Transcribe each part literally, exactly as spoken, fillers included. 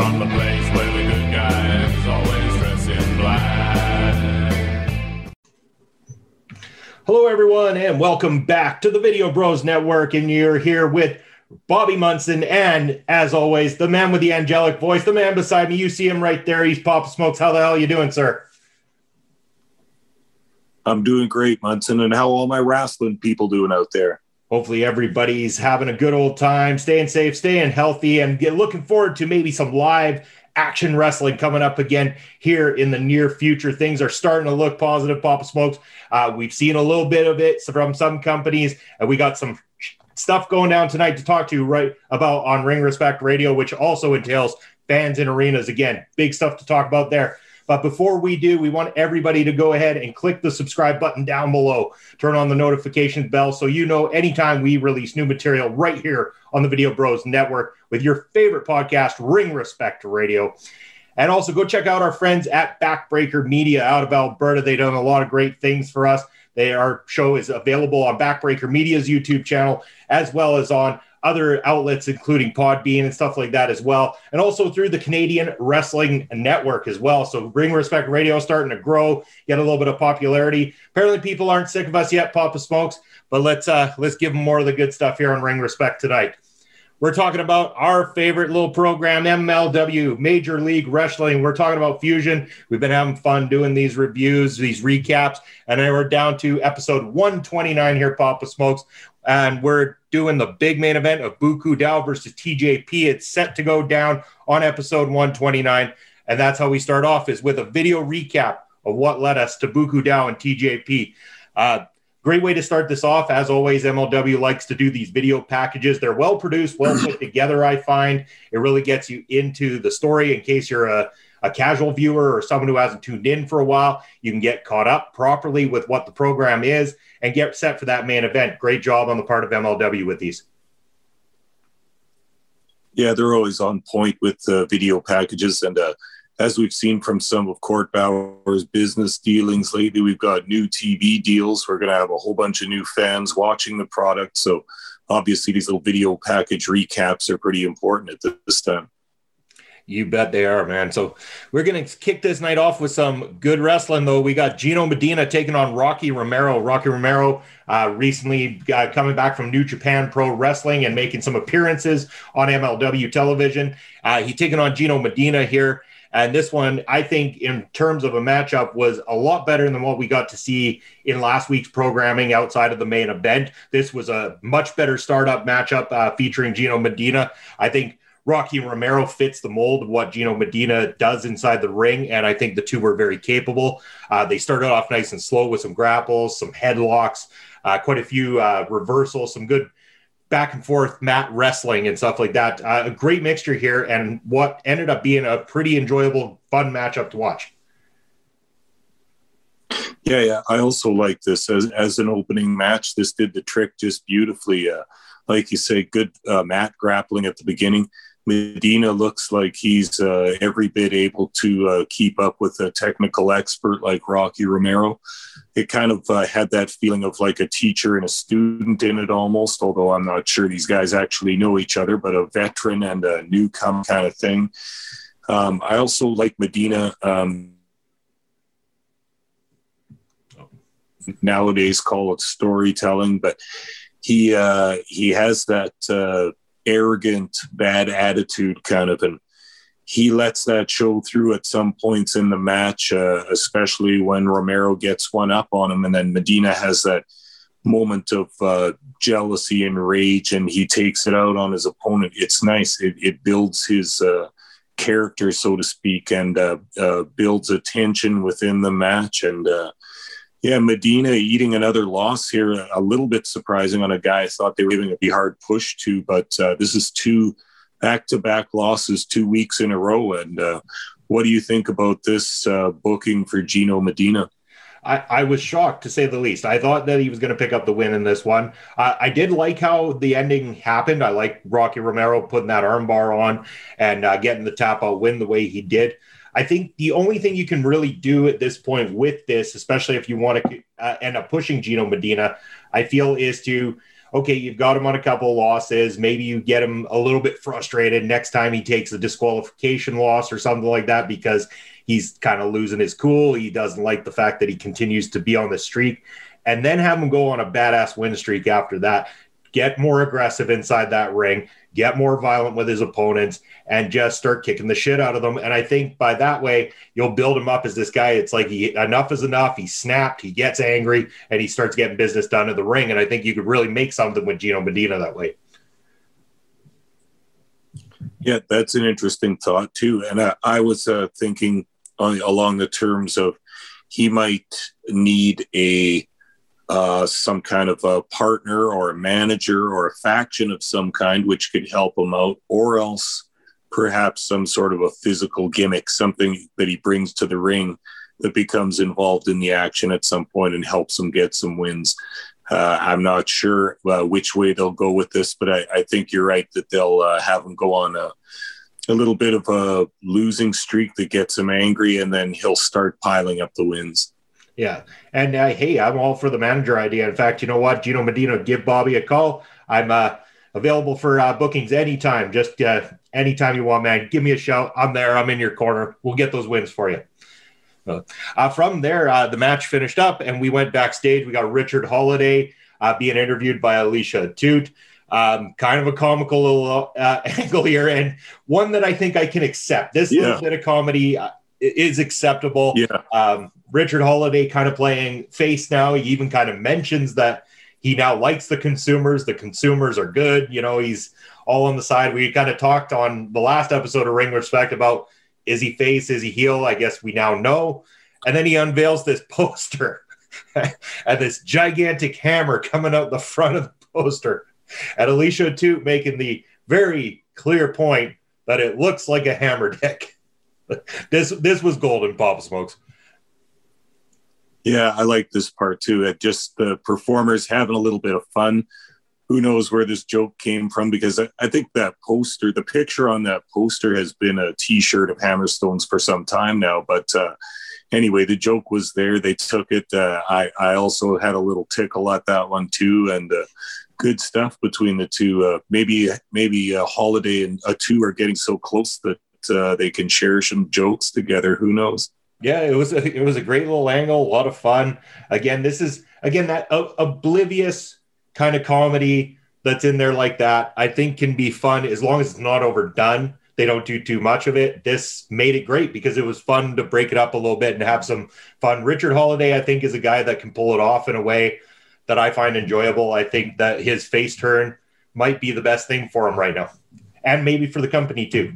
from the place where the good guys always dress in black. Hello, everyone, and welcome back to the Video Bros Network. And you're here with Bobby Munson, and as always, the man with the angelic voice, the man beside me. You see him right there. He's Papa Smokes. How the hell are you doing, sir? I'm doing great, Munson. And how all my wrestling people doing out there? Hopefully everybody's having a good old time, staying safe, staying healthy, and get looking forward to maybe some live action wrestling coming up again here in the near future. Things are starting to look positive, Papa Smokes. Uh, we've seen a little bit of it from some companies, and we got some stuff going down tonight to talk to you right about on Ring Respect Radio, which also entails fans in arenas. Again, big stuff to talk about there. But before we do, we want everybody to go ahead and click the subscribe button down below. Turn on the notifications bell so you know anytime we release new material right here on the Video Bros Network with your favorite podcast, Ring Respect Radio. And also go check out our friends at Backbreaker Media out of Alberta. They've done a lot of great things for us. They, our show is available on Backbreaker Media's YouTube channel, as well as on other outlets, including Podbean and stuff like that as well. And also through the Canadian Wrestling Network as well. So Ring Respect Radio is starting to grow, get a little bit of popularity. Apparently people aren't sick of us yet, Papa Smokes, but let's uh, let's give them more of the good stuff here on Ring Respect tonight. We're talking about our favorite little program, M L W, Major League Wrestling. We're talking about Fusion. We've been having fun doing these reviews, these recaps, and then we're down to episode one twenty-nine here, Papa Smokes. And we're doing the big main event of Buku Dao versus T J P. It's set to go down on episode one twenty-nine. And that's how we start off, is with a video recap of what led us to Buku Dao and T J P. Uh, great way to start this off. As always, M L W likes to do these video packages. They're well produced, well put together, I find. It really gets you into the story in case you're a a casual viewer or someone who hasn't tuned in for a while. You can get caught up properly with what the program is and get set for that main event. Great job on the part of M L W with these. Yeah, they're always on point with uh, video packages. And uh, as we've seen from some of Court Bauer's business dealings lately, we've got new T V deals. We're going to have a whole bunch of new fans watching the product. So obviously these little video package recaps are pretty important at this time. You bet they are, man. So we're going to kick this night off with some good wrestling, though. We got Gino Medina taking on Rocky Romero. Rocky Romero uh, recently uh, coming back from New Japan Pro Wrestling and making some appearances on M L W television. Uh, he's taking on Gino Medina here. And this one, I think, in terms of a matchup, was a lot better than what we got to see in last week's programming outside of the main event. This was a much better startup matchup uh, featuring Gino Medina. I think Rocky Romero fits the mold of what Gino Medina does inside the ring, and I think the two were very capable. Uh, they started off nice and slow with some grapples, some headlocks, uh, quite a few uh, reversals, some good back and forth mat wrestling and stuff like that. Uh, a great mixture here, and what ended up being a pretty enjoyable, fun matchup to watch. Yeah, yeah. I also like this as, as an opening match. This did the trick just beautifully. Uh, like you say, good uh, mat grappling at the beginning. Medina looks like he's uh, every bit able to uh, keep up with a technical expert like Rocky Romero. It kind of uh, had that feeling of like a teacher and a student in it almost, although I'm not sure these guys actually know each other, but a veteran and a newcomer kind of thing. Um, I also like Medina. Um, nowadays call it storytelling, but he uh, he has that uh, arrogant, bad attitude kind of, and he lets that show through at some points in the match, uh, especially when Romero gets one up on him, and then Medina has that moment of uh, jealousy and rage, and he takes it out on his opponent. It's nice. It, it builds his uh, character, so to speak, and uh, uh, builds a tension within the match. And uh, yeah, Medina eating another loss here, a little bit surprising on a guy I thought they were giving a hard push to, but uh, this is two back-to-back losses, two weeks in a row. And uh, what do you think about this uh, booking for Gino Medina? I, I was shocked, to say the least. I thought that he was going to pick up the win in this one. Uh, I did like how the ending happened. I like Rocky Romero putting that armbar on and uh, getting the tap-out win the way he did. I think the only thing you can really do at this point with this, especially if you want to uh, end up pushing Gino Medina, I feel is to okay, you've got him on a couple of losses. Maybe you get him a little bit frustrated next time he takes a disqualification loss or something like that because he's kind of losing his cool. He doesn't like the fact that he continues to be on the streak. And then have him go on a badass win streak after that. Get more aggressive inside that ring, get more violent with his opponents, and just start kicking the shit out of them. And I think by that way, you'll build him up as this guy. It's like he, enough is enough. He snapped, he gets angry, and he starts getting business done in the ring. And I think you could really make something with Gino Medina that way. Yeah, that's an interesting thought too. And I, I was uh, thinking on, along the terms of he might need a Uh, some kind of a partner or a manager or a faction of some kind, which could help him out, or else perhaps some sort of a physical gimmick, something that he brings to the ring that becomes involved in the action at some point and helps him get some wins. Uh, I'm not sure uh, which way they'll go with this, but I, I think you're right that they'll uh, have him go on a, a little bit of a losing streak that gets him angry, and then he'll start piling up the wins. Yeah. And uh, hey, I'm all for the manager idea. In fact, you know what? Gino Medina, give Bobby a call. I'm uh, available for uh, bookings anytime. Just uh, anytime you want, man. Give me a shout. I'm there. I'm in your corner. We'll get those wins for you. Uh, uh, from there, uh, the match finished up and we went backstage. We got Richard Holiday uh, being interviewed by Alicia Atout. Um, kind of a comical little uh, angle here, and one that I think I can accept. This yeah. little bit of comedy uh, is acceptable. Yeah. Um, Richard Holiday kind of playing face now. He even kind of mentions that he now likes the consumers. The consumers are good. You know, he's all on the side. We kind of talked on the last episode of Ring Respect about, is he face, is he heel? I guess we now know. And then he unveils this poster and this gigantic hammer coming out the front of the poster. And Alicia Atout making the very clear point that it looks like a hammer dick. This this was golden, Papa Smokes. Yeah, I like this part too. It just the performers having a little bit of fun. Who knows where this joke came from? Because I, I think that poster, the picture on that poster has been a T-shirt of Hammerstones for some time now. But uh, anyway, the joke was there. They took it. Uh, I, I also had a little tickle at that one too. And uh, good stuff between the two. Uh, maybe maybe uh, Holiday and Atout are getting so close that uh, they can share some jokes together. Who knows? Yeah, it was a, it was a great little angle, a lot of fun. Again, this is again that uh, oblivious kind of comedy that's in there like that. I think can be fun as long as it's not overdone. They don't do too much of it. This made it great because it was fun to break it up a little bit and have some fun. Richard Holiday, I think, is a guy that can pull it off in a way that I find enjoyable. I think that his face turn might be the best thing for him right now, and maybe for the company too.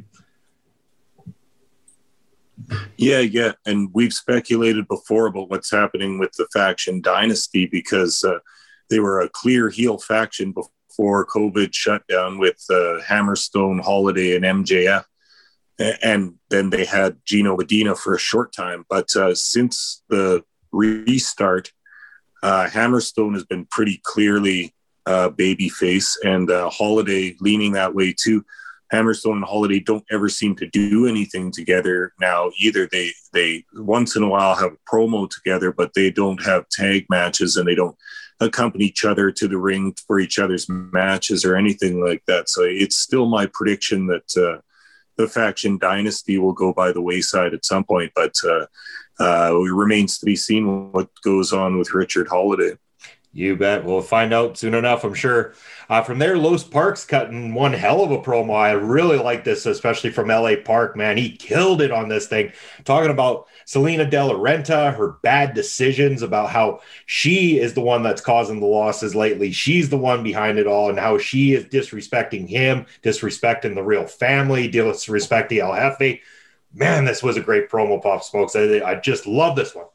Yeah, yeah. And we've speculated before about what's happening with the faction Dynasty because uh, they were a clear heel faction before COVID shut down with uh, Hammerstone, Holiday, and M J F. And then they had Gino Medina for a short time. But uh, since the restart, uh, Hammerstone has been pretty clearly uh, babyface, and uh, Holiday leaning that way too. Hammerstone and Holiday don't ever seem to do anything together now either. They they once in a while have a promo together, but they don't have tag matches and they don't accompany each other to the ring for each other's matches or anything like that. So it's still my prediction that uh, the faction Dynasty will go by the wayside at some point, but uh, uh, it remains to be seen what goes on with Richard Holiday. You bet. We'll find out soon enough, I'm sure. Uh, from there, Los Parks cutting one hell of a promo. I really like this, especially from L A Park, man. He killed it on this thing. Talking about Selena De La Renta, her bad decisions, about how she is the one that's causing the losses lately. She's the one behind it all, and how she is disrespecting him, disrespecting the real family, disrespecting El Jefe. Man, this was a great promo, Pop Smokes. I, I just love this one.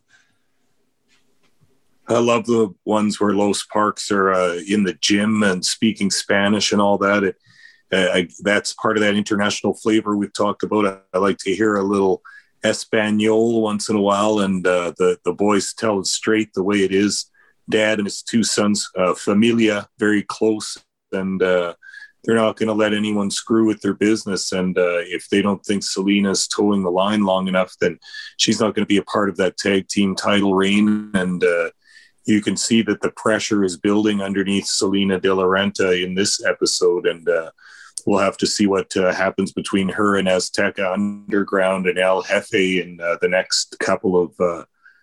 I love the ones where Los Parks are uh, in the gym and speaking Spanish and all that. It, uh, I, that's part of that international flavor we've talked about. I, I like to hear a little Espanol once in a while, and uh, the, the boys tell it straight the way it is. Dad and his two sons, uh, familia, very close, and uh, they're not going to let anyone screw with their business. And uh, if they don't think Selena's towing the line long enough, then she's not going to be a part of that tag team title reign. And uh, you can see that the pressure is building underneath Selena De La Renta in this episode, and uh, we'll have to see what uh, happens between her and Azteca Underground and El Jefe in uh, the next couple of uh,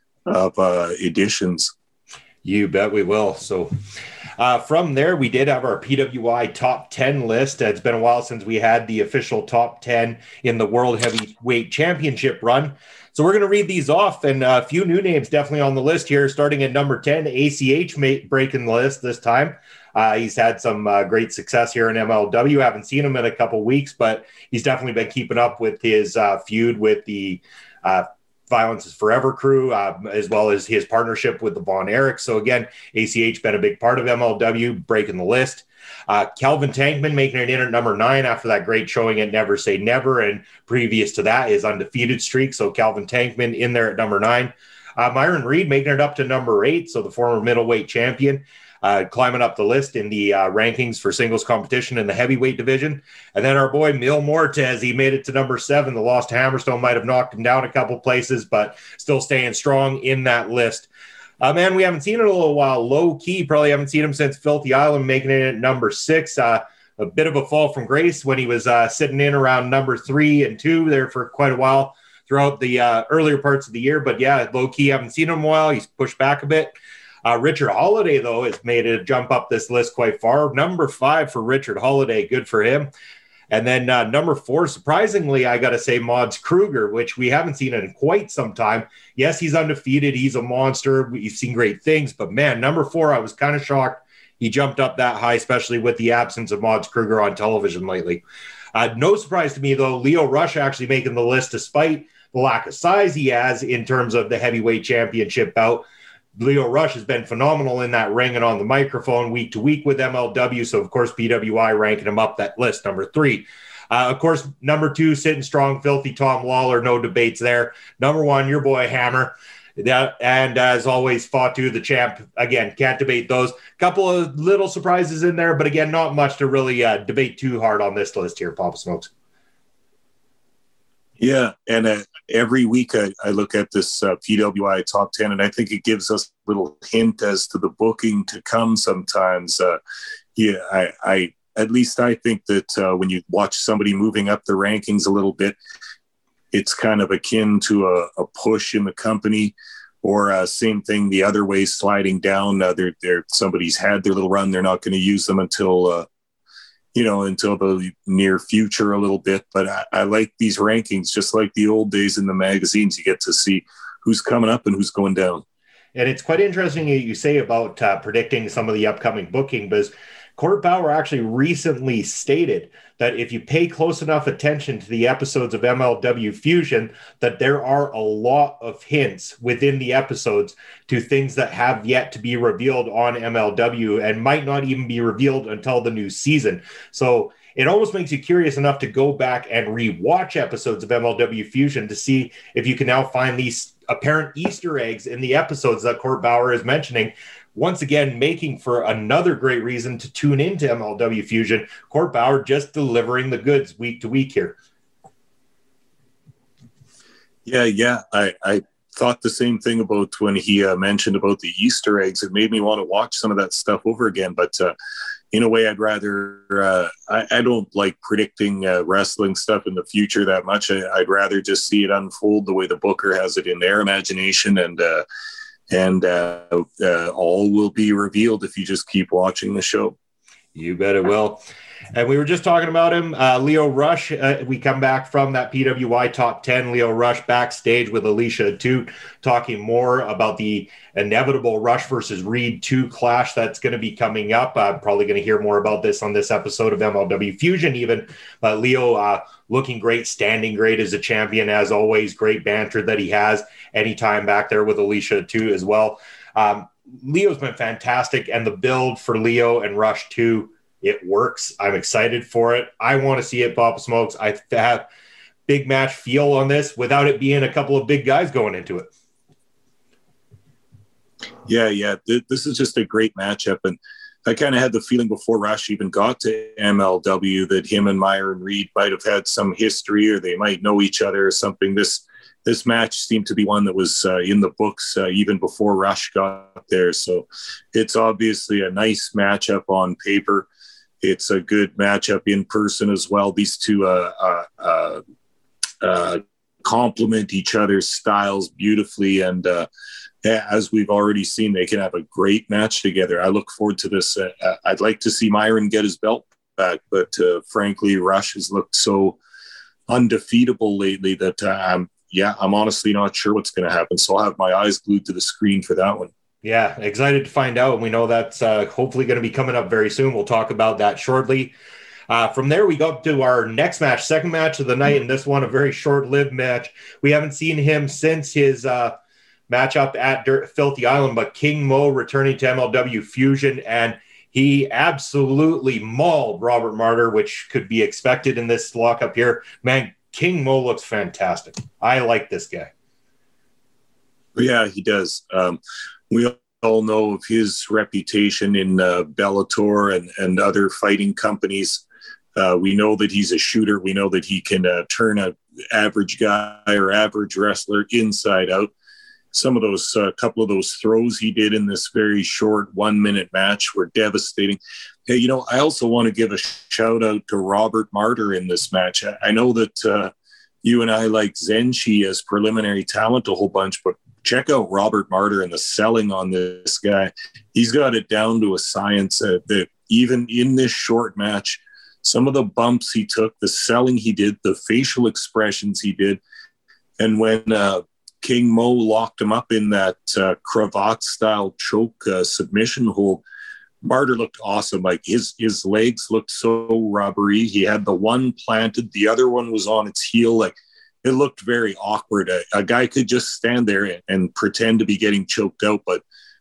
of uh, editions. You bet we will. So uh, from there, we did have our P W I top ten list. It's been a while since we had the official top ten in the World Heavyweight Championship run. So we're going to read these off, and a few new names definitely on the list here. Starting at number ten, A C H breaking the list this time. Uh, he's had some uh, great success here in M L W. Haven't seen him in a couple weeks, but he's definitely been keeping up with his uh, feud with the uh, Violence is Forever crew, uh, as well as his partnership with the Von Erich. So again, A C H been a big part of M L W, breaking the list. Uh, Calvin Tankman making it in at number nine after that great showing at Never Say Never, and previous to that, his undefeated streak. So Calvin Tankman in there at number nine. Uh, Myron Reed making it up to number eight, so the former middleweight champion, uh, climbing up the list in the uh, rankings for singles competition in the heavyweight division. And then our boy Mil Muertes, he made it to number seven. The loss to Hammerstone might have knocked him down a couple places, but still staying strong in that list. Uh, man, we haven't seen it in a little while. Low key, probably haven't seen him since Filthy Island, making it at number six. Uh, a bit of a fall from grace when he was uh, sitting in around number three and two there for quite a while throughout the uh, earlier parts of the year. But yeah, low key, haven't seen him in a while. He's pushed back a bit. Uh, Richard Holiday, though, has made it jump up this list quite far. Number five for Richard Holiday. Good for him. And then uh, number four, surprisingly, I got to say Mods Kruger, which we haven't seen in quite some time. Yes, he's undefeated. He's a monster. We've seen great things. But, man, number four, I was kind of shocked he jumped up that high, especially with the absence of Mods Kruger on television lately. Uh, no surprise to me, though, Lio Rush actually making the list despite the lack of size he has in terms of the heavyweight championship bout. Lio Rush has been phenomenal in that ring and on the microphone week to week with M L W. So, of course, P W I ranking him up that list, number three. Uh, of course, number two, sitting strong, Filthy Tom Lawler. No debates there. Number one, your boy Hammer. That, and as always, Fatu, the champ. Again, can't debate those. Couple of little surprises in there, but again, not much to really uh, debate too hard on this list here, Papa Smokes. Yeah, and uh, every week I, I look at this uh, P W I top ten, and I think it gives us a little hint as to the booking to come sometimes. Uh, yeah, I, I at least I think that uh, when you watch somebody moving up the rankings a little bit, it's kind of akin to a, a push in the company, or uh, same thing the other way, sliding down. Uh, they're, they're, somebody's had their little run. They're not going to use them until uh, you know, until the near future a little bit. But I, I like these rankings, just like the old days in the magazines. You get to see who's coming up and who's going down. And it's quite interesting you say about uh, predicting some of the upcoming booking, because Court Bauer actually recently stated that if you pay close enough attention to the episodes of M L W Fusion, that there are a lot of hints within the episodes to things that have yet to be revealed on M L W and might not even be revealed until the new season. So it almost makes you curious enough to go back and rewatch episodes of M L W Fusion to see if you can now find these apparent Easter eggs in the episodes that Court Bauer is mentioning. Once again, making for another great reason to tune into M L W Fusion. Court Bauer just delivering the goods week to week here. Yeah, yeah. I, I thought the same thing about when he uh, mentioned about the Easter eggs. It made me want to watch some of that stuff over again. But uh, in a way, I'd rather, uh, I, I don't like predicting uh, wrestling stuff in the future that much. I, I'd rather just see it unfold the way the booker has it in their imagination, and uh, and uh, uh, all will be revealed if you just keep watching the show. You bet it will. And we were just talking about him, uh, Lio Rush. Uh, we come back from that P W I top ten. Lio Rush backstage with Alicia Atout, talking more about the inevitable Rush versus Reed two clash that's going to be coming up. I'm probably going to hear more about this on this episode of M L W Fusion even. But Lio uh, looking great, standing great as a champion, as always. Great banter that he has anytime back there with Alicia Atout as well. Um, Leo's been fantastic, and the build for Lio and Rush two, it works. I'm excited for it. I want to see it, Papa Smokes. I have big match feel on this without it being a couple of big guys going into it. Yeah, yeah. This is just a great matchup. And I kind of had the feeling before Rush even got to M L W that him and Myron Reed might have had some history, or they might know each other or something. This this match seemed to be one that was uh, in the books uh, even before Rush got there. So it's obviously a nice matchup on paper. It's a good matchup in person as well. These two uh, uh, uh, uh, complement each other's styles beautifully, and uh, yeah, as we've already seen, they can have a great match together. I look forward to this. Uh, I'd like to see Myron get his belt back, but uh, frankly, Rush has looked so undefeatable lately that uh, I'm, yeah, I'm honestly not sure what's going to happen. So I'll have my eyes glued to the screen for that one. Yeah, excited to find out. And we know that's uh, hopefully going to be coming up very soon. We'll talk about that shortly. Uh, from there, we go up to our next match, second match of the night, and this one a very short-lived match. We haven't seen him since his uh, matchup at Dirt Filthy Island, but King Mo returning to M L W Fusion, and he absolutely mauled Robert Martyr, which could be expected in this lockup here. Man, King Mo looks fantastic. I like this guy. Yeah, he does. Um, we all know of his reputation in uh, Bellator and, and other fighting companies. Uh, we know that he's a shooter. We know that he can uh, turn an average guy or average wrestler inside out. Some of those, a uh, couple of those throws he did in this very short one-minute match were devastating. Hey, you know, I also want to give a shout out to Robert Martyr in this match. I, I know that uh, you and I like Zenshi as preliminary talent a whole bunch, but check out Robert Martyr and the selling on this guy. He's got it down to a science uh, that even in this short match, some of the bumps he took, the selling he did, the facial expressions he did, and when uh, King Mo locked him up in that uh, cravat-style choke uh, submission hold, Martyr looked awesome. Like his his legs looked so rubbery. He had the one planted, the other one was on its heel. Like it looked very awkward. A, a guy could just stand there and, and pretend to be getting choked out, but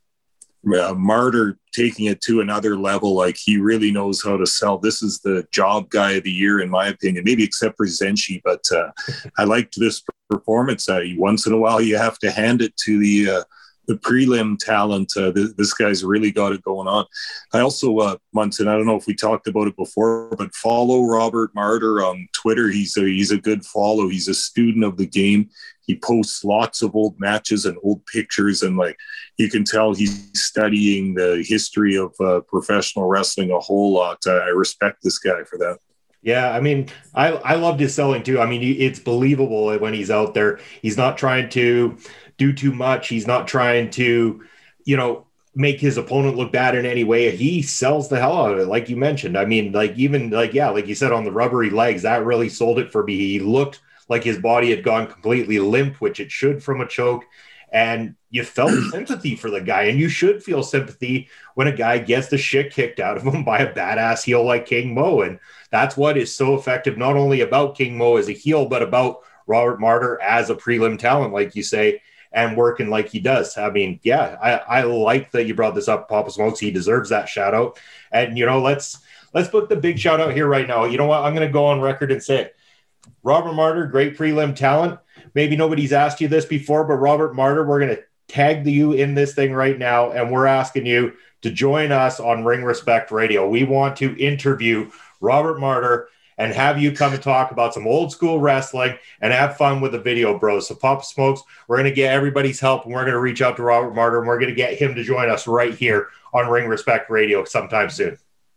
uh, Martyr taking it to another level. Like he really knows how to sell. This is the job guy of the year, in my opinion, maybe except for Zenshi. But uh, I liked this performance. Uh, once in a while, you have to hand it to the uh, the prelim talent. Uh, th- this guy's really got it going on. I also, uh, Munson, I don't know if we talked about it before, but follow Robert Martyr on Twitter. He's a, he's a good follow. He's a student of the game. He posts lots of old matches and old pictures, and like you can tell he's studying the history of uh, professional wrestling a whole lot. Uh, I respect this guy for that. Yeah, I mean, I, I loved his selling too. I mean, it's believable when he's out there. He's not trying to do too much. He's not trying to, you know, make his opponent look bad in any way. He sells the hell out of it, like you mentioned. I mean, like even like, yeah, like you said, on the rubbery legs, that really sold it for me. He looked like his body had gone completely limp, which it should from a choke. And you felt sympathy for the guy, and you should feel sympathy when a guy gets the shit kicked out of him by a badass heel like King Mo. And that's what is so effective, not only about King Mo as a heel, but about Robert Martyr as a prelim talent, like you say, and working like he does. I mean, yeah, I, I like that you brought this up, Papa Smokes. He deserves that shout out. And, you know, let's let's put the big shout out here right now. You know what? I'm going to go on record and say it. Robert Martyr, great prelim talent. Maybe nobody's asked you this before, but Robert Martyr, we're going to tag you in this thing right now, and we're asking you to join us on Ring Respect Radio. We want to interview Robert Martyr and have you come and talk about some old school wrestling and have fun with the video, bros. So Papa Smokes, we're going to get everybody's help, and we're going to reach out to Robert Martyr, and we're going to get him to join us right here on Ring Respect Radio sometime soon.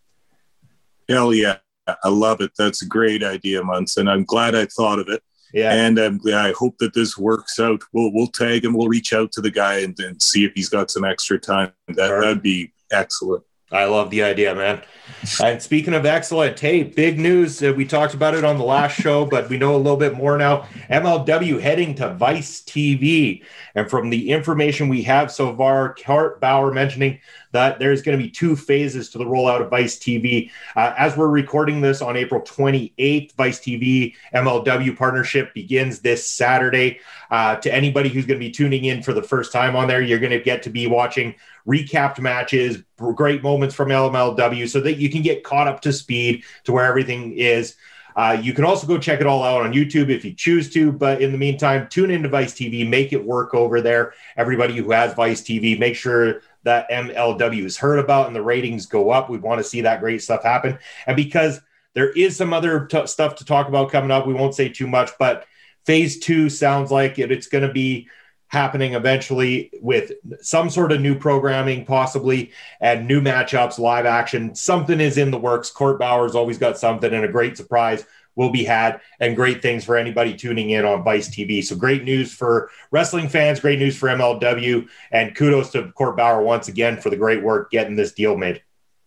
Hell yeah. I love it. That's a great idea, Munson. I'm glad I thought of it. Yeah. And um, I hope that this works out. We'll we'll tag him. We'll reach out to the guy and, and see if he's got some extra time. That would be excellent. I love the idea, man. And speaking of excellent, hey, big news. Uh, we talked about it on the last show, but we know a little bit more now. M L W heading to Vice T V. And from the information we have so far, Hart Bauer mentioning that there's going to be two phases to the rollout of Vice T V. Uh, as we're recording this on April twenty-eighth, Vice T V M L W partnership begins this Saturday. Uh, to anybody who's going to be tuning in for the first time on there, you're going to get to be watching recapped matches, great moments from M L W, so that you can get caught up to speed to where everything is. Uh, you can also go check it all out on YouTube if you choose to, but in the meantime, tune into Vice T V, make it work over there. Everybody who has Vice T V, make sure that M L W has heard about and the ratings go up. We want to see that great stuff happen. And because there is some other t- stuff to talk about coming up, we won't say too much, but phase two sounds like it, it's going to be happening eventually with some sort of new programming possibly and new matchups, live action. Something is in the works. Court Bauer's always got something, and a great surprise will be had, and great things for anybody tuning in on Vice T V. So great news for wrestling fans, great news for M L W, and kudos to Court Bauer once again for the great work getting this deal made.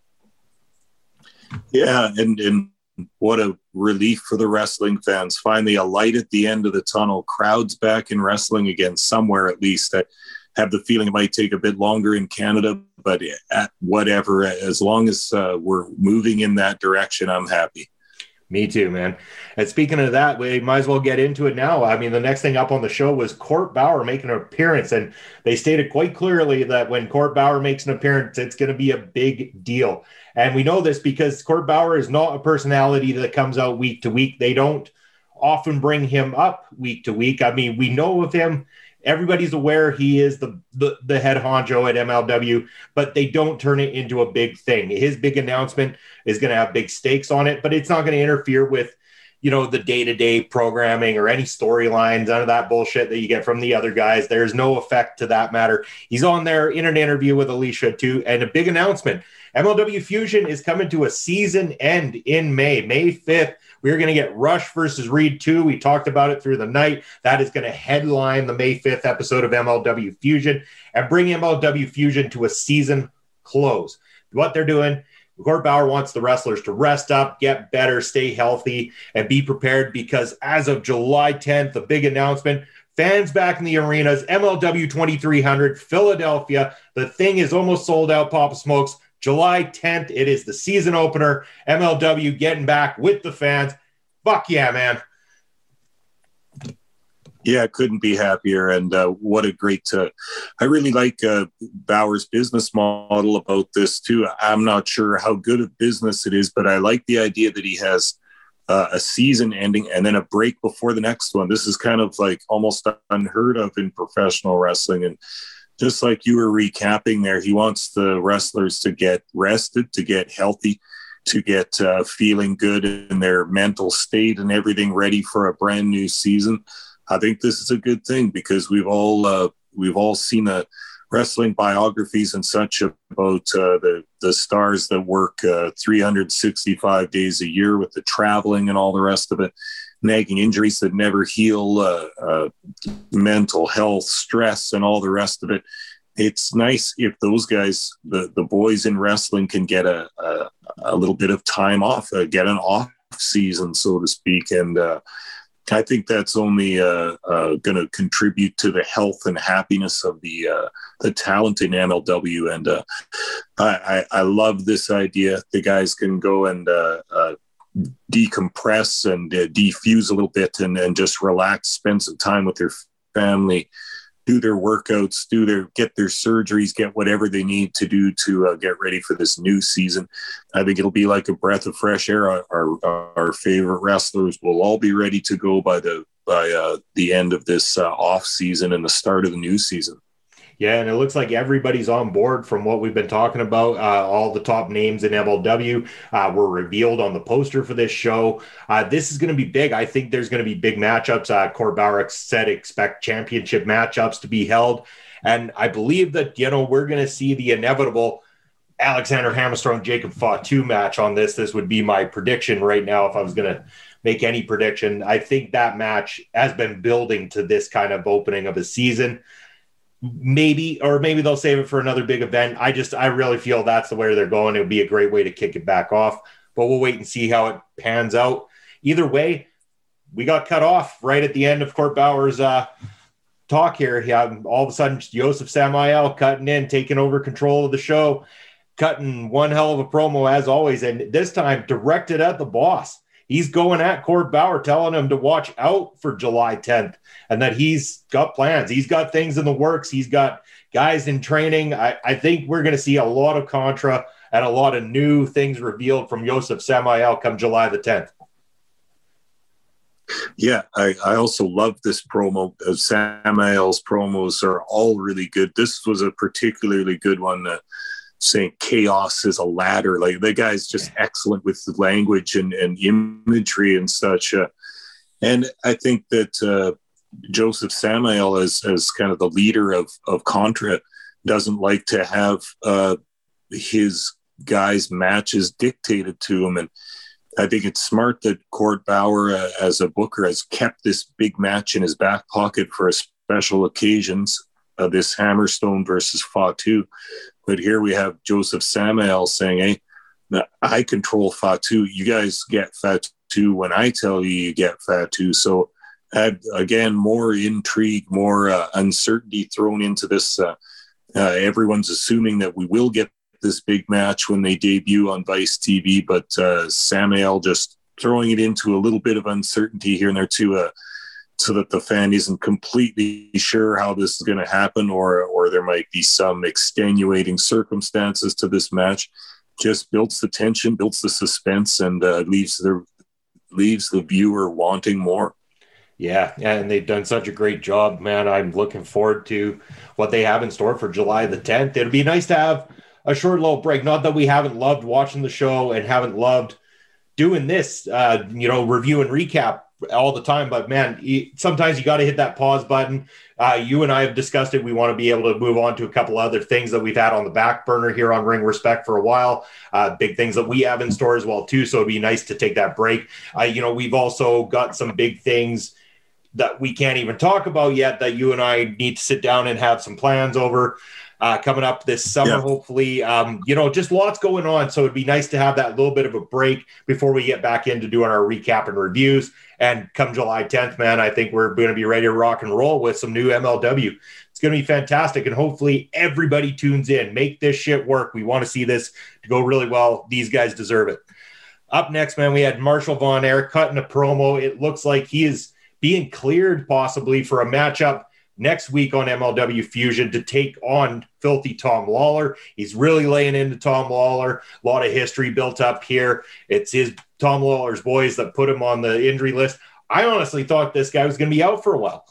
Yeah, and, and what a relief for the wrestling fans. Finally, a light at the end of the tunnel. Crowds back in wrestling again, somewhere at least. I have the feeling it might take a bit longer in Canada, but at whatever, as long as uh, we're moving in that direction, I'm happy. Me too, man. And speaking of that, we might as well get into it now. I mean, the next thing up on the show was Court Bauer making an appearance, and they stated quite clearly that when Court Bauer makes an appearance, it's going to be a big deal. And we know this because Court Bauer is not a personality that comes out week to week. They don't often bring him up week to week. I mean, we know of him. Everybody's aware he is the, the, the head honcho at M L W, but they don't turn it into a big thing. His big announcement is going to have big stakes on it, but it's not going to interfere with, you know, the day-to-day programming or any storylines, none of that bullshit that you get from the other guys. There's no effect to that matter. He's on there in an interview with Alicia too, and a big announcement. M L W Fusion is coming to a season end in May, May fifth. We're going to get Rush versus Reed two. We talked about it through the night. That is going to headline the May fifth episode of M L W Fusion and bring M L W Fusion to a season close. What they're doing, Court Bauer wants the wrestlers to rest up, get better, stay healthy, and be prepared because as of July tenth, the big announcement, fans back in the arenas, M L W twenty-three hundred, Philadelphia. The thing is almost sold out, Papa Smokes. July tenth, it is the season opener. M L W getting back with the fans. Fuck yeah, man. Yeah, couldn't be happier. And uh, what a great, uh, I really like uh, Bauer's business model about this too. I'm not sure how good of business it is, but I like the idea that he has uh, a season ending and then a break before the next one. This is kind of like almost unheard of in professional wrestling. And just like you were recapping there, he wants the wrestlers to get rested, to get healthy, to get uh, feeling good in their mental state and everything ready for a brand new season. I think this is a good thing because we've all uh, we've all seen uh, wrestling biographies and such about uh, the the stars that work uh, three hundred sixty-five days a year with the traveling and all the rest of it. Nagging injuries that never heal, uh, uh, mental health, stress, and all the rest of it. It's nice if those guys, the, the boys in wrestling, can get a, a, a little bit of time off, uh, get an off season, so to speak. And uh, I think that's only uh, uh, going to contribute to the health and happiness of the uh, the talent in M L W. And uh, I, I, I love this idea. The guys can go and uh, uh, decompress and uh, defuse a little bit and, and just relax, spend some time with their family, do their workouts, do their get their surgeries, get whatever they need to do to uh, get ready for this new season. I think it'll be like a breath of fresh air. Our, our, our favorite wrestlers will all be ready to go by the by uh, the end of this uh, off season and the start of the new season. Yeah, and it looks like everybody's on board from what we've been talking about. Uh, all the top names in M L W uh, were revealed on the poster for this show. Uh, this is going to be big. I think there's going to be big matchups. Uh, Court Bauer said expect championship matchups to be held. And I believe that, you know, we're going to see the inevitable Alexander Hammerstone, Jacob Fatu match on this. This would be my prediction right now if I was going to make any prediction. I think that match has been building to this kind of opening of a season. Maybe, or maybe they'll save it for another big event. I just, I really feel that's the way they're going. It would be a great way to kick it back off, but we'll wait and see how it pans out. Either way, we got cut off right at the end of Court Bauer's uh, talk here. Yeah, all of a sudden, Joseph Samael cutting in, taking over control of the show, cutting one hell of a promo as always, and this time directed at the boss. He's going at Court Bauer, telling him to watch out for July tenth and that he's got plans. He's got things in the works. He's got guys in training. I, I think we're going to see a lot of contra and a lot of new things revealed from Joseph Samael come July the tenth. Yeah, I, I also love this promo. Uh, Samael's promos are all really good. This was a particularly good one, uh, saying chaos is a ladder. Like, the guy's just excellent with the language and, and imagery and such. Uh, and I think that uh, Joseph Samael, as, as kind of the leader of, of Contra, doesn't like to have uh, his guys' matches dictated to him. And I think it's smart that Court Bauer, uh, as a booker, has kept this big match in his back pocket for special occasions, uh, this Hammerstone versus Fatu. But here we have Joseph Samael saying, hey, I control Fatu. You guys get Fatu when I tell you you get Fatu. So, add, again, more intrigue, more uh, uncertainty thrown into this. Uh, uh, everyone's assuming that we will get this big match when they debut on Vice T V, but uh, Samael just throwing it into a little bit of uncertainty here and there too, uh, so that the fan isn't completely sure how this is going to happen, or or there might be some extenuating circumstances to this match. Just builds the tension, builds the suspense, and uh, leaves the leaves the viewer wanting more. Yeah, and they've done such a great job, man. I'm looking forward to what they have in store for July the tenth. It'll be nice to have a short little break. Not that we haven't loved watching the show and haven't loved doing this, uh, you know, review and recap all the time. But man, sometimes you got to hit that pause button. Uh, you and I have discussed it. We want to be able to move on to a couple other things that we've had on the back burner here on Ring Respect for a while. Uh, big things that we have in store as well too. So it'd be nice to take that break. Uh, you know, we've also got some big things that we can't even talk about yet that you and I need to sit down and have some plans over. Uh, coming up this summer, yeah. hopefully, um, you know, just lots going on. So it'd be nice to have that little bit of a break before we get back into doing our recap and reviews. And come July tenth, man, I think we're going to be ready to rock and roll with some new M L W. It's going to be fantastic. And hopefully everybody tunes in. Make this shit work. We want to see this to go really well. These guys deserve it. Up next, man, we had Marshall Von Erich cutting a promo. It looks like he is being cleared possibly for a matchup next week on M L W Fusion to take on Filthy Tom Lawler. He's really laying into Tom Lawler. A lot of history built up here. It's his Tom Lawler's boys that put him on the injury list. I honestly thought this guy was going to be out for a while.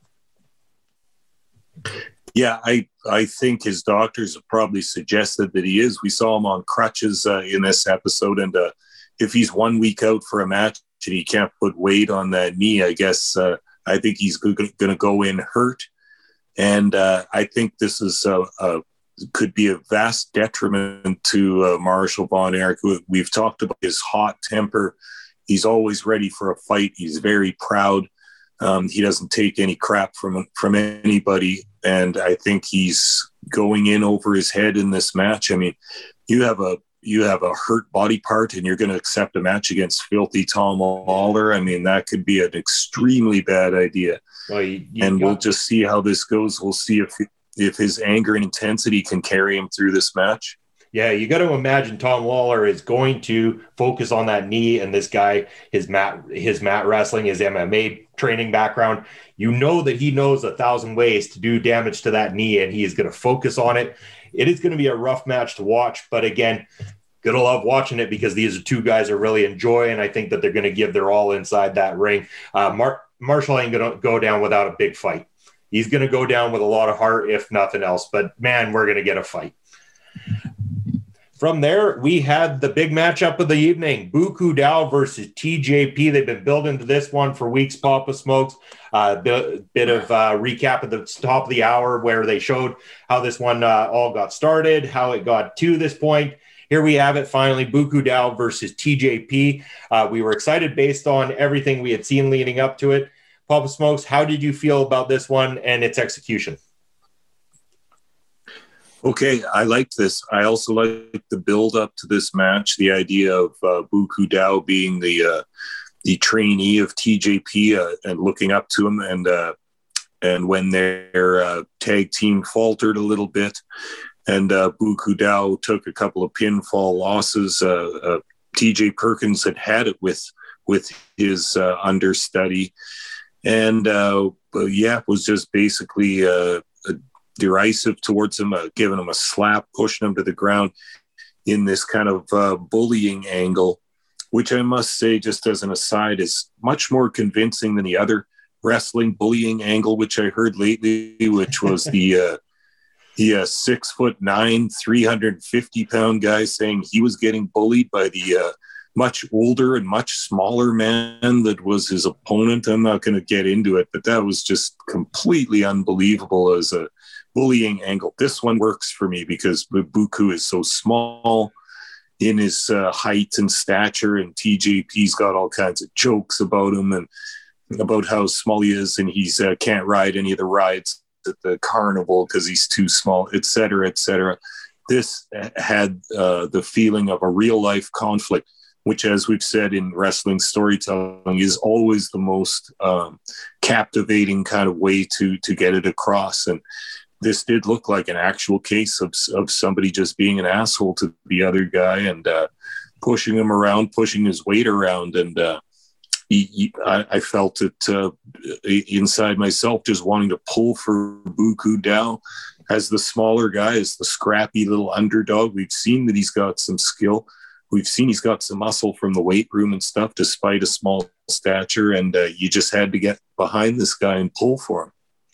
Yeah, I I think his doctors have probably suggested that he is. We saw him on crutches uh, in this episode, and uh, if he's one week out for a match and he can't put weight on that knee, I guess uh, I think he's going to go in hurt. And uh, I think this is a, a, could be a vast detriment to uh, Marshall Von Erich. We've talked about his hot temper. He's always ready for a fight. He's very proud. Um, he doesn't take any crap from from anybody. And I think he's going in over his head in this match. I mean, you have a you have a hurt body part and you're going to accept a match against Filthy Tom Lawler. I mean, that could be an extremely bad idea. Well, you, you and got- we'll just see how this goes. We'll see if if his anger and intensity can carry him through this match. Yeah, you got to imagine Tom Lawler is going to focus on that knee, and this guy, his mat, his mat wrestling, his M M A training background, you know that he knows a thousand ways to do damage to that knee, and he is going to focus on it. It is going to be a rough match to watch, but again, gonna love watching it because these are two guys I really enjoy, and I think that they're going to give their all inside that ring. Uh, Mar- Marshall ain't going to go down without a big fight. He's going to go down with a lot of heart, if nothing else. But man, we're going to get a fight. From there, we had the big matchup of the evening, Buku Dao versus T J P. They've been building to this one for weeks, Papa Smokes. A uh, bit, bit of uh, recap at the top of the hour where they showed how this one uh, all got started, how it got to this point. Here we have it finally, Buku Dao versus T J P. Uh, we were excited based on everything we had seen leading up to it. Papa Smokes, how did you feel about this one and its execution? Okay, I liked this. I also liked the build up to this match. The idea of uh, Buku Dao being the uh, the trainee of T J P uh, and looking up to him, and uh, and when their uh, tag team faltered a little bit, and uh, Buku Dao took a couple of pinfall losses. Uh, uh, T J Perkins had had it with with his uh, understudy, and uh, yeah, was just basically. Uh, a, derisive towards him, uh, giving him a slap, pushing him to the ground in this kind of uh, bullying angle which I must say, just as an aside, is much more convincing than the other wrestling bullying angle, which I heard lately, which was the uh, the uh, six foot nine, three hundred fifty pound guy saying he was getting bullied by the uh, much older and much smaller man that was his opponent. I'm not going to get into it, but that was just completely unbelievable as a bullying angle. This one works for me because Buku is so small in his uh, height and stature, and T J P's got all kinds of jokes about him and about how small he is, and he's uh, can't ride any of the rides at the carnival because he's too small, et cetera, et cetera. This had uh, the feeling of a real life conflict, which, as we've said in wrestling storytelling, is always the most um, captivating kind of way to to get it across. And this did look like an actual case of of somebody just being an asshole to the other guy and uh, pushing him around, pushing his weight around. And uh, he, he, I, I felt it uh, inside myself, just wanting to pull for Buku Dao as the smaller guy, as the scrappy little underdog. We've seen that he's got some skill. We've seen he's got some muscle from the weight room and stuff, despite a small stature. And uh, you just had to get behind this guy and pull for him.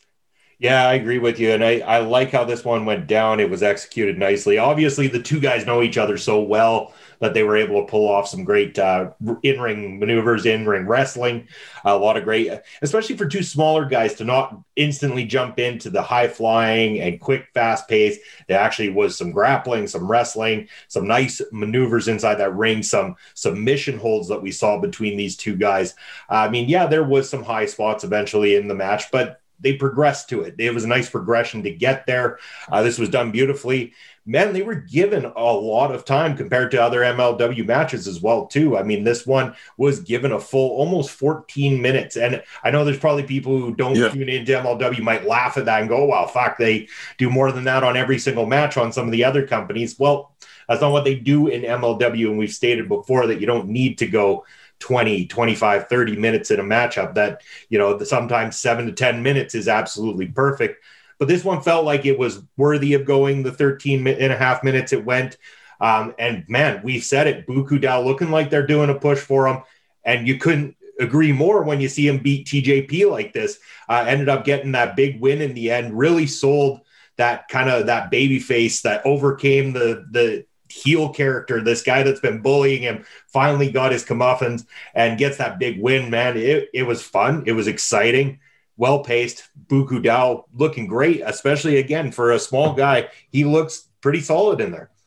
Yeah, I agree with you. And I, I like how this one went down. It was executed nicely. Obviously, the two guys know each other so well that they were able to pull off some great uh, in-ring maneuvers, in-ring wrestling. A lot of great, especially for two smaller guys to not instantly jump into the high-flying and quick, fast pace. There actually was some grappling, some wrestling, some nice maneuvers inside that ring, some submission holds that we saw between these two guys. I mean, yeah, there was some high spots eventually in the match, but they progressed to it. It was a nice progression to get there. Uh, this was done beautifully. Man, they were given a lot of time compared to other M L W matches as well, too. I mean, this one was given a full almost fourteen minutes. And I know there's probably people who don't yeah. tune into M L W might laugh at that and go, wow, fuck, they do more than that on every single match on some of the other companies. Well, that's not what they do in M L W. And we've stated before that you don't need to go twenty, twenty-five, thirty minutes in a matchup. That, you know, sometimes seven to ten minutes is absolutely perfect. But this one felt like it was worthy of going the thirteen and a half minutes it went. Um, and man, we said it, Buku Dao looking like they're doing a push for him. And you couldn't agree more when you see him beat T J P like this. Uh, ended up getting that big win in the end, really sold that kind of that baby face that overcame the, the, heel character. This guy that's been bullying him finally got his comeuppance and gets that big win, man. It, it was fun. It was exciting, well-paced. Buku Dao looking great, especially again for a small guy. He looks pretty solid in there.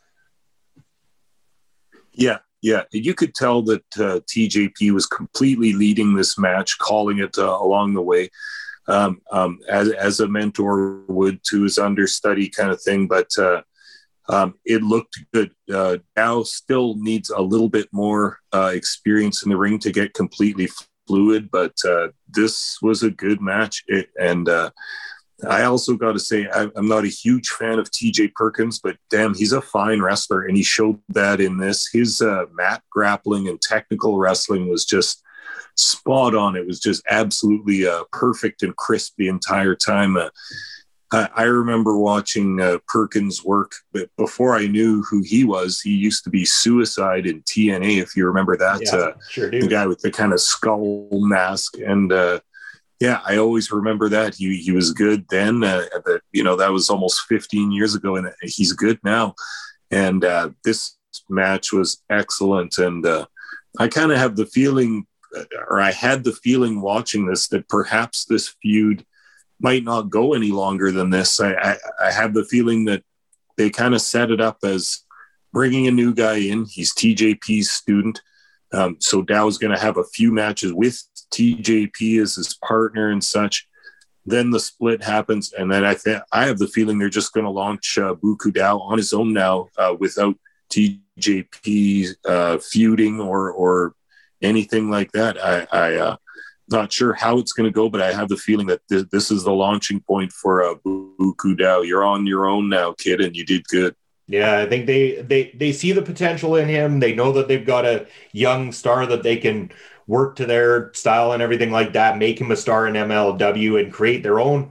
Yeah, yeah. You could tell that uh, T J P was completely leading this match, calling it uh, along the way, um, um, as, as a mentor would to his understudy kind of thing. But uh, Um, it looked good. Uh, Dao still needs a little bit more uh, experience in the ring to get completely fluid, but uh, this was a good match. It, and uh, I also got to say, I, I'm not a huge fan of T J Perkins, but damn, he's a fine wrestler, and he showed that in this. His uh, mat grappling and technical wrestling was just spot on. It was just absolutely uh, perfect and crisp the entire time. Uh, I remember watching uh, Perkins work, but before I knew who he was, he used to be Suicide in T N A, if you remember that. Yeah, uh, sure do. The guy with the kind of skull mask. And uh, yeah, I always remember that. He he was good then. Uh, but, you know, that was almost fifteen years ago, and he's good now. And uh, this match was excellent. And uh, I kind of have the feeling, or I had the feeling watching this, that perhaps this feud might not go any longer than this. I, I, I have the feeling that they kind of set it up as bringing a new guy in. He's T J P's student. Um, so Dao's going to have a few matches with T J P as his partner and such. Then the split happens. And then I think I have the feeling they're just going to launch uh, Buku Dao on his own now uh, without T J P uh, feuding or, or anything like that. I, I, uh, Not sure how it's going to go, but I have the feeling that th- this is the launching point for uh, Buku Dao. You're on your own now, kid, and you did good. Yeah, I think they, they they see the potential in him. They know that they've got a young star that they can work to their style and everything like that, make him a star in M L W and create their own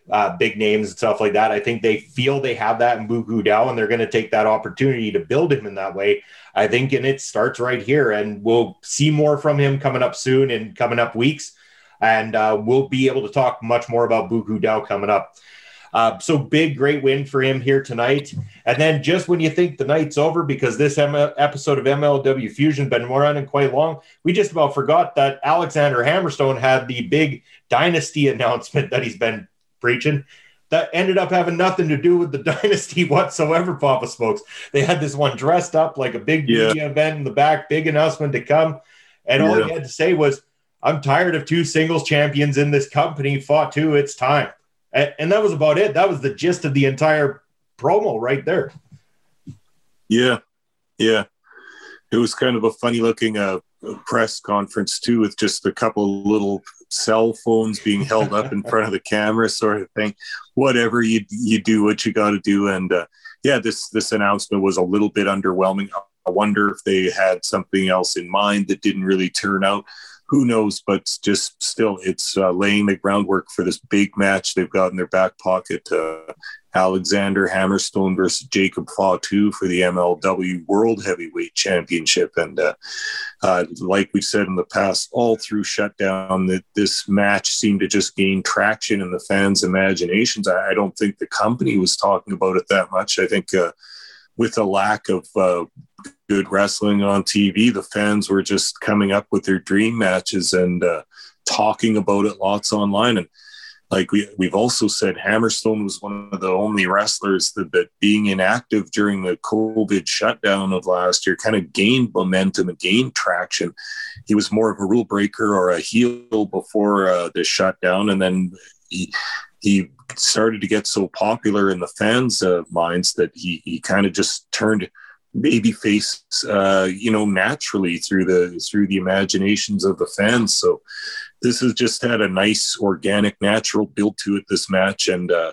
uh, big names and stuff like that. I think they feel they have that in Buku Dao, and they're going to take that opportunity to build him in that way. I think, and it starts right here, and we'll see more from him coming up soon and coming up weeks. And uh, we'll be able to talk much more about Buku Dao coming up. Uh, so big, great win for him here tonight. And then just when you think the night's over, because this M- episode of M L W Fusion has been running quite long, we just about forgot that Alexander Hammerstone had the big dynasty announcement that he's been preaching that ended up having nothing to do with the dynasty whatsoever, Papa Smokes. They had this one dressed up like a big yeah. media event in the back, big announcement to come. And all yeah. he had to say was, I'm tired of two singles champions in this company, fought two, it's time. And, and that was about it. That was the gist of the entire promo right there. Yeah, yeah. It was kind of a funny looking uh, press conference too, with just a couple of little cell phones being held up in front of the camera, sort of thing. Whatever, you you do what you got to do. And uh, yeah, this this announcement was a little bit underwhelming. I wonder if they had something else in mind that didn't really turn out. Who knows? But just still, it's uh, laying the groundwork for this big match they've got in their back pocket. Uh, Alexander Hammerstone versus Jacob Fatu for the M L W World Heavyweight Championship. And uh, uh, like we've said in the past, all through Shutdown, that this match seemed to just gain traction in the fans' imaginations. I, I don't think the company was talking about it that much. I think uh, with the lack of uh, good wrestling on T V, the fans were just coming up with their dream matches and uh, talking about it lots online. And like we, we've also said, Hammerstone was one of the only wrestlers that, that being inactive during the COVID shutdown of last year kind of gained momentum and gained traction. He was more of a rule breaker or a heel before uh, the shutdown. And then he, he started to get so popular in the fans' uh, minds that he, he kind of just turned babyface, uh, you know, naturally through the through the imaginations of the fans. So this has just had a nice, organic, natural build to it, this match. And uh,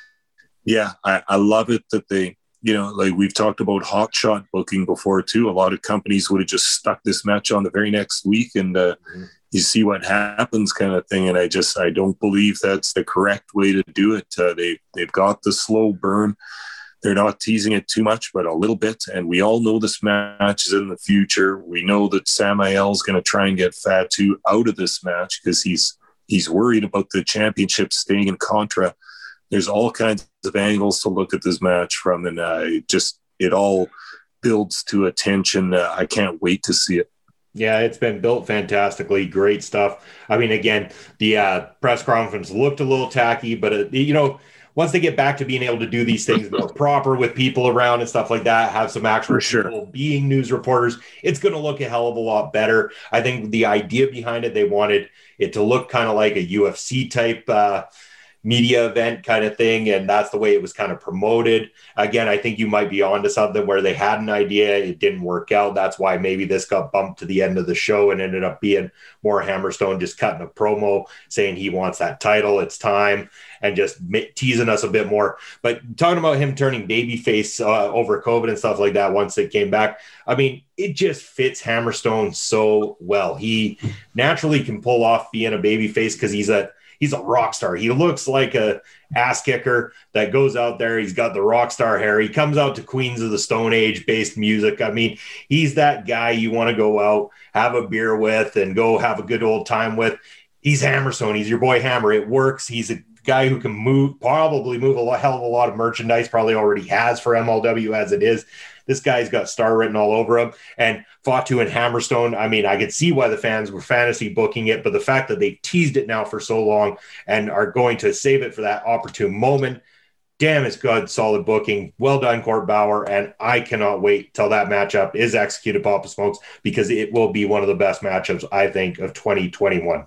yeah, I, I love it that they, you know, like we've talked about hotshot booking before too. A lot of companies would have just stuck this match on the very next week and uh, mm-hmm. you see what happens kind of thing. And I just, I don't believe that's the correct way to do it. Uh, they, they've got the slow burn. They're not teasing it too much, but a little bit. And we all know this match is in the future. We know that Samael is going to try and get Fatu out of this match because he's he's worried about the championship staying in Contra. There's all kinds of angles to look at this match from, and uh, it just it all builds to a tension. Uh, I can't wait to see it. Yeah, it's been built fantastically. Great stuff. I mean, again, the uh, press conference looked a little tacky, but, uh, you know, once they get back to being able to do these things more proper with people around and stuff like that, have some actual sure. people being news reporters, it's going to look a hell of a lot better. I think the idea behind it, they wanted it to look kind of like a U F C type uh, media event kind of thing. And that's the way it was kind of promoted. Again, I think you might be onto something where they had an idea. It didn't work out. That's why maybe this got bumped to the end of the show and ended up being more Hammerstone just cutting a promo saying he wants that title. It's time. And just teasing us a bit more. But talking about him turning babyface uh, over COVID and stuff like that once it came back, I mean, it just fits Hammerstone so well. He naturally can pull off being a babyface because he's a he's a rock star. He looks like a ass kicker that goes out there. He's got the rock star hair. He comes out to Queens of the Stone Age based music. I mean, he's that guy you want to go out, have a beer with, and go have a good old time with. He's Hammerstone. He's your boy Hammer. It works. He's a guy who can move, probably move a lot, hell of a lot of merchandise, probably already has for M L W as it is. This guy's got star written all over him. And Fatu and Hammerstone, I mean, I could see why the fans were fantasy booking it, but the fact that they've teased it now for so long and are going to save it for that opportune moment, damn, it's good, solid booking. Well done, Court Bauer, and I cannot wait till that matchup is executed, Papa Smokes, because it will be one of the best matchups, I think, of twenty twenty-one.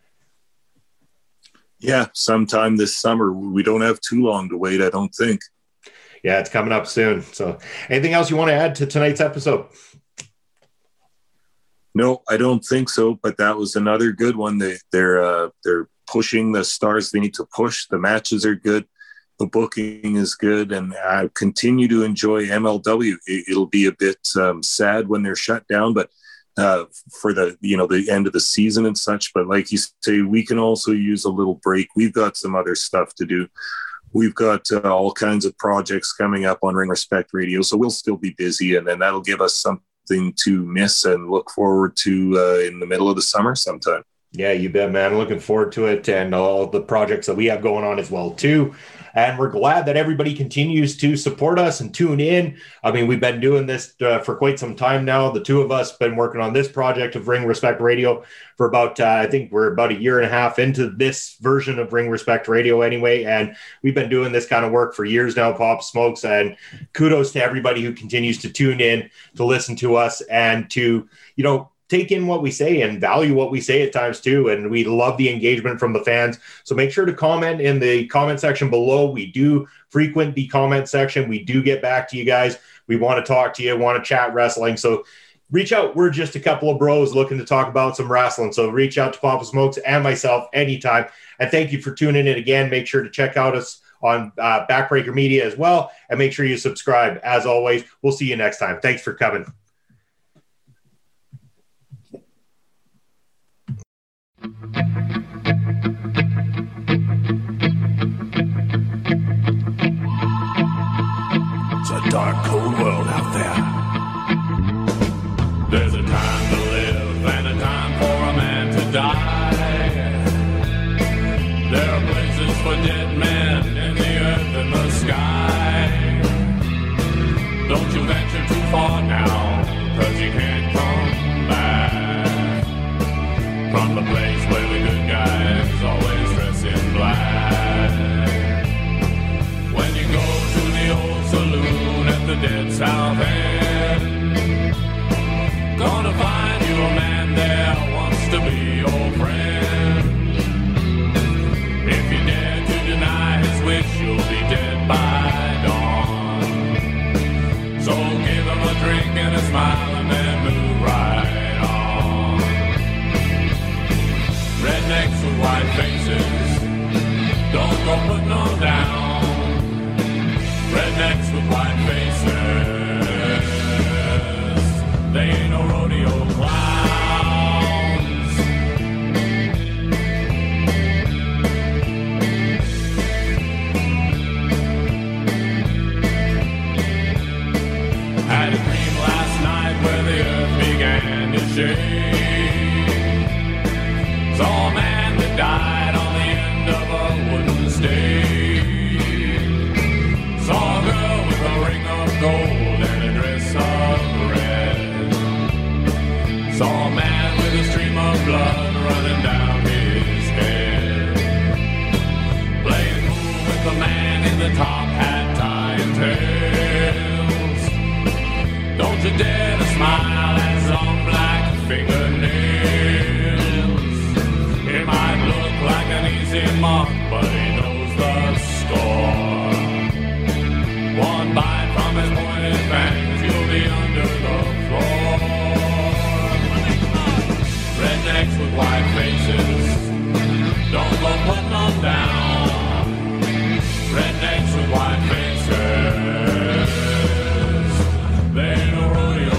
Yeah, sometime this summer. We don't have too long to wait, I don't think. Yeah, it's coming up soon. So anything else you want to add to tonight's episode? No, I don't think so, but that was another good one. They, they're uh, they're pushing the stars they need to push. The matches are good. The booking is good, and I continue to enjoy M L W. It, it'll be a bit um, sad when they're shut down, but uh, for the, you know, the end of the season and such. But like you say, we can also use a little break. We've got some other stuff to do. We've got uh, all kinds of projects coming up on Ring Respect Radio, so we'll still be busy, and then that'll give us something to miss and look forward to uh, in the middle of the summer sometime. Yeah, you bet, man. Looking forward to it, and all the projects that we have going on as well, too. And we're glad that everybody continues to support us and tune in. I mean, we've been doing this uh, for quite some time now. The two of us been working on this project of Ring Respect Radio for about, uh, I think we're about a year and a half into this version of Ring Respect Radio anyway. And we've been doing this kind of work for years now, Pop Smokes. And kudos to everybody who continues to tune in, to listen to us, and to, you know, take in what we say and value what we say at times too. And we love the engagement from the fans. So make sure to comment in the comment section below. We do frequent the comment section. We do get back to you guys. We want to talk to you, want to chat wrestling. So reach out. We're just a couple of bros looking to talk about some wrestling. So reach out to Papa Smokes and myself anytime. And thank you for tuning in again. Make sure to check out us on uh, Backbreaker Media as well. And make sure you subscribe. As always, we'll see you next time. Thanks for coming. It's a dark, cold world out there. There's a time to live and a time for a man to die. There are places for dead men in the earth and the sky. Don't you venture too far now, 'cause you can't come back from the place where the good guys always dress in black. When you go to the old saloon at the dead South End, gonna find you a man there who wants to be your friend. If you dare to deny his wish, you'll be dead by dawn. So give him a drink and a smile and then move right on. Rednecks with white faces, don't go putting them down. Rednecks with white faces, they ain't no rodeo clowns. Had a dream last night where the earth began to shake. Saw a man that died on the end of a wooden stake. Saw a girl with a ring of gold and a dress of red. Saw a man with a stream of blood running down his head. Playing cool with the man in the top hat, tying tails. Don't you dare to smile at some black fingernails. It might look like an easy mark, but he knows the score. One bite from his pointed fangs, you'll be under the floor. Rednecks with white faces, don't go putting them down. Rednecks with white faces, they ain't no rodeo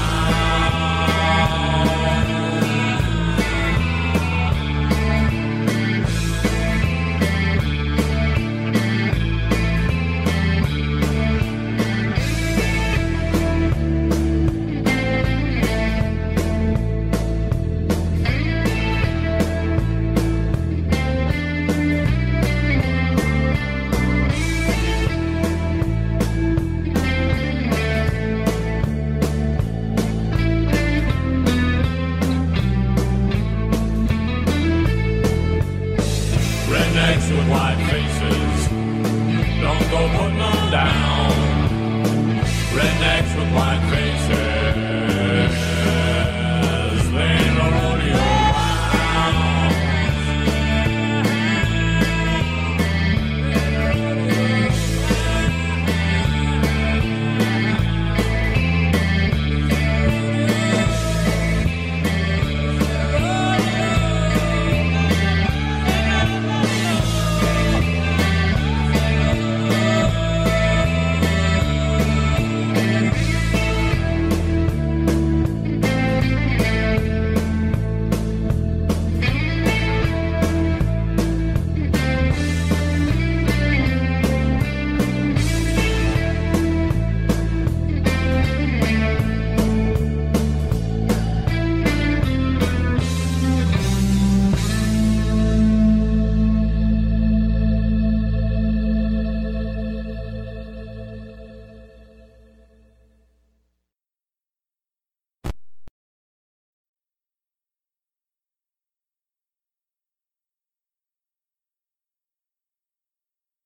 Rednecks with white faces, don't go putting them down. Rednecks with white faces.